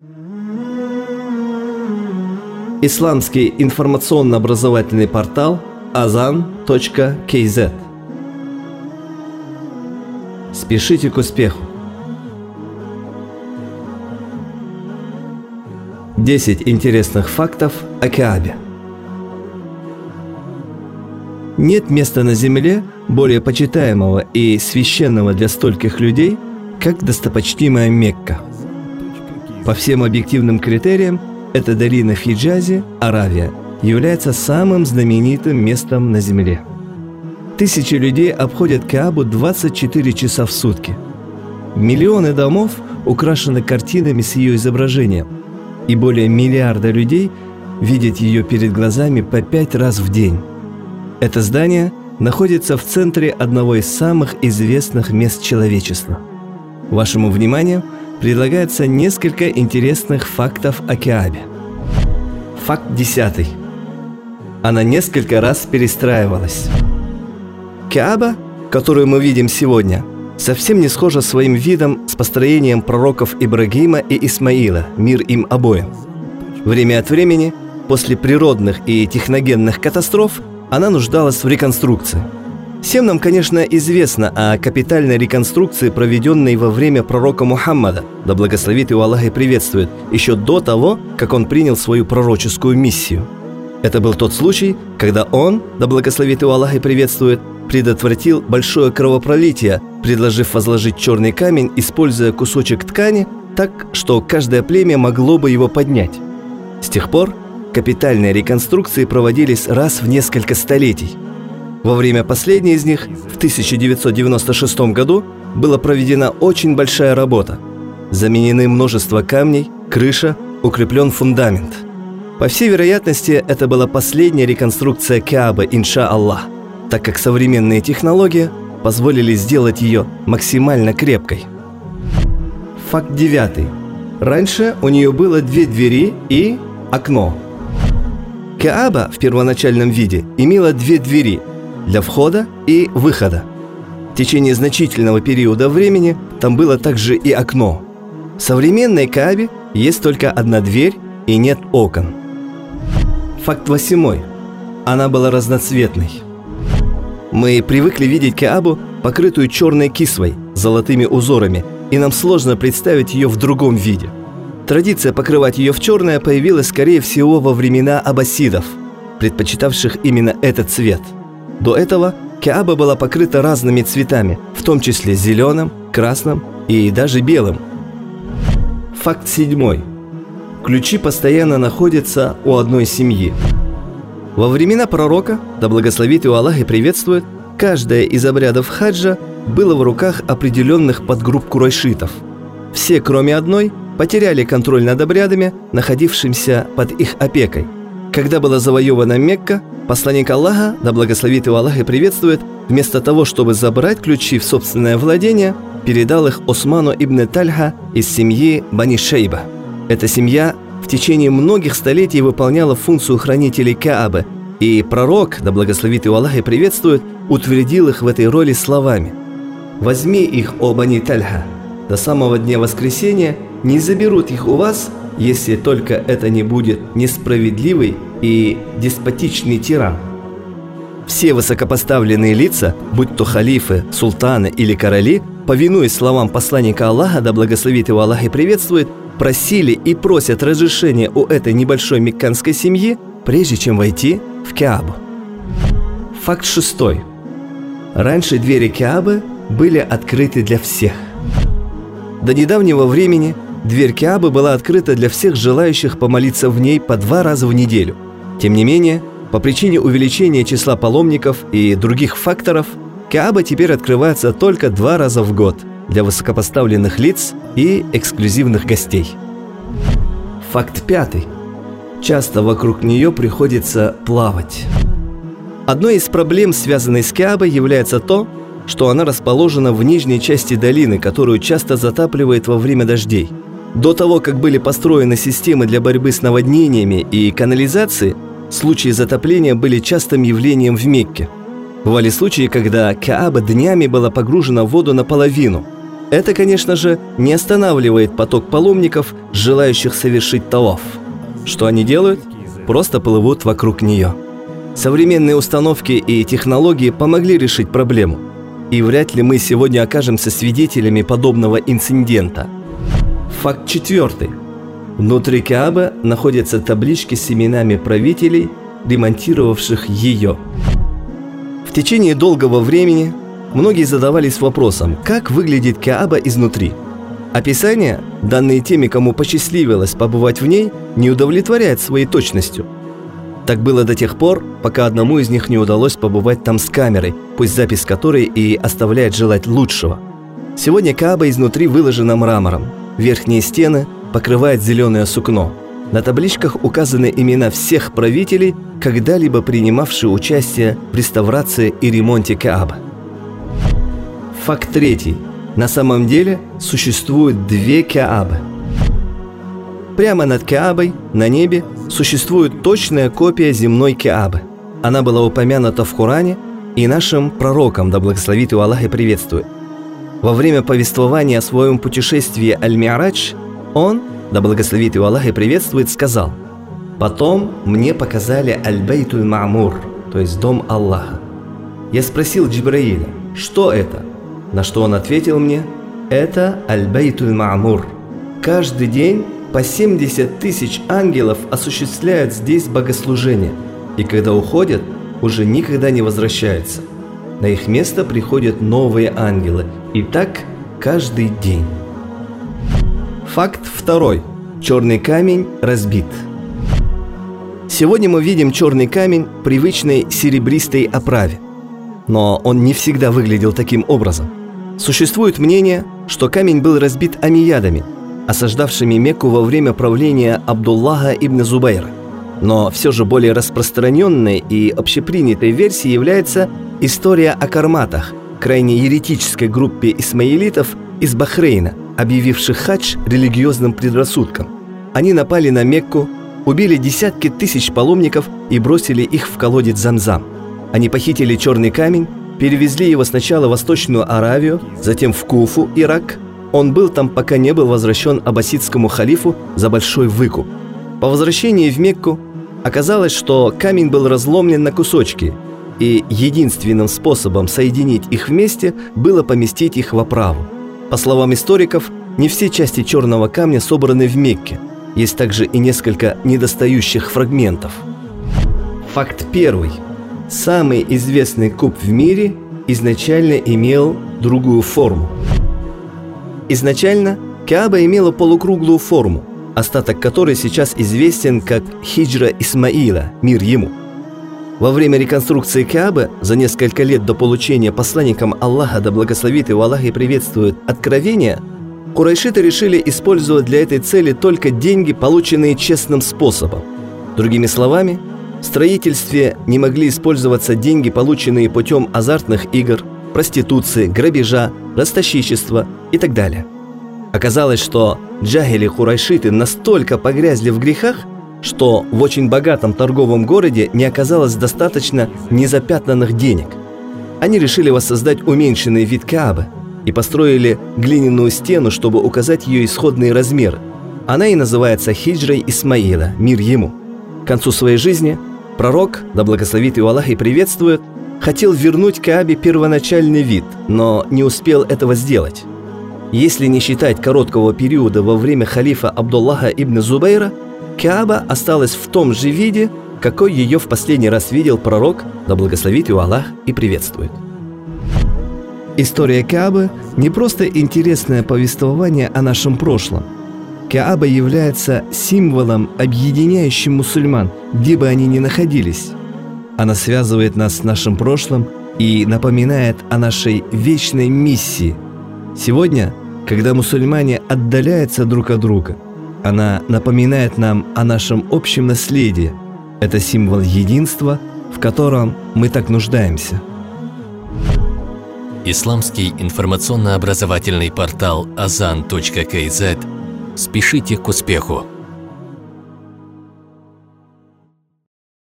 Исламский информационно-образовательный портал azan.kz. Спешите к успеху. 10 интересных фактов о Каабе. Нет места на земле более почитаемого и священного для стольких людей, как достопочтимая Мекка. По всем объективным критериям, эта долина в Хиджазе, Аравия, является самым знаменитым местом на земле. Тысячи людей обходят Каабу 24 часа в сутки. Миллионы домов украшены картинами с ее изображением, и более миллиарда людей видят ее перед глазами по 5 раз в день. Это здание находится в центре одного из самых известных мест человечества. Вашему вниманию предлагается несколько интересных фактов о Каабе. Факт 10. Она несколько раз перестраивалась. Кааба, которую мы видим сегодня, совсем не схожа своим видом с построением пророков Ибрагима и Исмаила, мир им обоим. Время от времени, после природных и техногенных катастроф, она нуждалась в реконструкции. Всем нам, конечно, известно о капитальной реконструкции, проведенной во время пророка Мухаммада, да благословит его Аллах и приветствует, еще до того, как он принял свою пророческую миссию. Это был тот случай, когда он, да благословит его Аллах и приветствует, предотвратил большое кровопролитие, предложив возложить черный камень, используя кусочек ткани, так, что каждое племя могло бы его поднять. С тех пор капитальные реконструкции проводились раз в несколько столетий. Во время последней из них, в 1996 году, была проведена очень большая работа. Заменены множество камней, крыша, укреплен фундамент. По всей вероятности, это была последняя реконструкция Каабы, инша-Аллах, так как современные технологии позволили сделать ее максимально крепкой. Факт 9. Раньше у нее было 2 двери и окно. Кааба в первоначальном виде имела 2 двери для входа и выхода. В течение значительного периода времени там было также и окно. В современной Каабе есть только 1 дверь и нет окон. Факт 8. Она была разноцветной. Мы привыкли видеть Каабу, покрытую черной кисвой, золотыми узорами, и нам сложно представить ее в другом виде. Традиция покрывать ее в черное появилась, скорее всего, во времена аббасидов, предпочитавших именно этот цвет. До этого Кааба была покрыта разными цветами, в том числе зеленым, красным и даже белым. Факт 7. Ключи постоянно находятся у одной семьи. Во времена пророка, да благословит его Аллах и приветствует, каждое из обрядов хаджа было в руках определенных подгрупп курайшитов. Все, кроме одной, потеряли контроль над обрядами, находившимся под их опекой. Когда была завоевана Мекка, посланник Аллаха, да благословит его Аллах и приветствует, вместо того, чтобы забрать ключи в собственное владение, передал их Осману ибн Тальха из семьи Бани Шейба. Эта семья в течение многих столетий выполняла функцию хранителей Каабы, и пророк, да благословит его Аллах и приветствует, утвердил их в этой роли словами: «Возьми их, о Бани Тальха, до самого дня воскресения не заберут их у вас, если только это не будет несправедливый и деспотичный тиран». Все высокопоставленные лица, будь то халифы, султаны или короли, повинуясь словам посланника Аллаха, да благословит его Аллах и приветствует, просили и просят разрешения у этой небольшой мекканской семьи, прежде чем войти в Каабу. Факт 6. Раньше двери Каабы были открыты для всех. До недавнего времени дверь Каабы была открыта для всех желающих помолиться в ней по 2 раза в неделю. Тем не менее, по причине увеличения числа паломников и других факторов, Кааба теперь открывается только 2 раза в год для высокопоставленных лиц и эксклюзивных гостей. Факт 5. Часто вокруг нее приходится плавать. Одной из проблем, связанной с Каабой, является то, что она расположена в нижней части долины, которую часто затапливает во время дождей. До того, как были построены системы для борьбы с наводнениями и канализацией, случаи затопления были частым явлением в Мекке. Бывали случаи, когда Кааба днями была погружена в воду наполовину. Это, конечно же, не останавливает поток паломников, желающих совершить таваф. Что они делают? Просто плывут вокруг нее. Современные установки и технологии помогли решить проблему. И вряд ли мы сегодня окажемся свидетелями подобного инцидента. Факт 4. Внутри Каабы находятся таблички с именами правителей, ремонтировавших ее. В течение долгого времени многие задавались вопросом, как выглядит Кааба изнутри. Описания, данные теми, кому посчастливилось побывать в ней, не удовлетворяют своей точностью. Так было до тех пор, пока одному из них не удалось побывать там с камерой, пусть запись которой и оставляет желать лучшего. Сегодня Кааба изнутри выложена мрамором. Верхние стены покрывает зеленое сукно. На табличках указаны имена всех правителей, когда-либо принимавшие участие в реставрации и ремонте Каабы. Факт 3. На самом деле существует 2 Каабы. Прямо над Каабой, на небе, существует точная копия земной Каабы. Она была упомянута в Коране и нашим пророком, да благословит его Аллах и приветствует. Во время повествования о своем путешествии Аль-Ми'радж он, да благословит его Аллах и приветствует, сказал: «Потом мне показали Аль-Бейтуль Ма'мур, то есть дом Аллаха. Я спросил Джибраиля, что это? На что он ответил мне: это Аль-Бейтуль Ма'мур. Каждый день по 70 тысяч ангелов осуществляют здесь богослужение, и когда уходят, уже никогда не возвращаются. На их место приходят новые ангелы, и так каждый день». Факт 2. Черный камень разбит. Сегодня мы видим черный камень в привычной серебристой оправе. Но он не всегда выглядел таким образом. Существует мнение, что камень был разбит амиядами, осаждавшими Мекку во время правления Абдуллаха ибн Зубайра. Но все же более распространенной и общепринятой версией является история о карматах, крайне еретической группе исмаилитов из Бахрейна, объявивших хадж религиозным предрассудком. Они напали на Мекку, убили десятки тысяч паломников и бросили их в колодец Замзам. Они похитили черный камень, перевезли его сначала в Восточную Аравию, затем в Куфу, Ирак. Он был там, пока не был возвращен аббасидскому халифу за большой выкуп. По возвращении в Мекку оказалось, что камень был разломлен на кусочки, и единственным способом соединить их вместе было поместить их в оправу. По словам историков, не все части черного камня собраны в Мекке. Есть также и несколько недостающих фрагментов. Факт 1. Самый известный куб в мире изначально имел другую форму. Изначально Кааба имела полукруглую форму, остаток которой сейчас известен как хиджра Исмаила, мир ему. Во время реконструкции Каабы, за несколько лет до получения посланником Аллаха, да благословит его Аллах и приветствует, откровения, курайшиты решили использовать для этой цели только деньги, полученные честным способом. Другими словами, в строительстве не могли использоваться деньги, полученные путем азартных игр, проституции, грабежа, ростовщичества и так далее. Оказалось, что джахили-курайшиты настолько погрязли в грехах, что в очень богатом торговом городе не оказалось достаточно незапятнанных денег. Они решили воссоздать уменьшенный вид Каабы и построили глиняную стену, чтобы указать ее исходные размеры. Она и называется хиджрой Исмаила, мир ему. К концу своей жизни пророк, да благословит его Аллах и приветствует, хотел вернуть Каабе первоначальный вид, но не успел этого сделать. Если не считать короткого периода во время халифа Абдуллаха ибн Зубайра, Кааба осталась в том же виде, какой ее в последний раз видел пророк, да благословит его Аллах и приветствует. История Каабы не просто интересное повествование о нашем прошлом. Кааба является символом, объединяющим мусульман, где бы они ни находились. Она связывает нас с нашим прошлым и напоминает о нашей вечной миссии. Сегодня, когда мусульмане отдаляются друг от друга, она напоминает нам о нашем общем наследии. Это символ единства, в котором мы так нуждаемся. Исламский информационно-образовательный портал azan.kz. Спешите к успеху!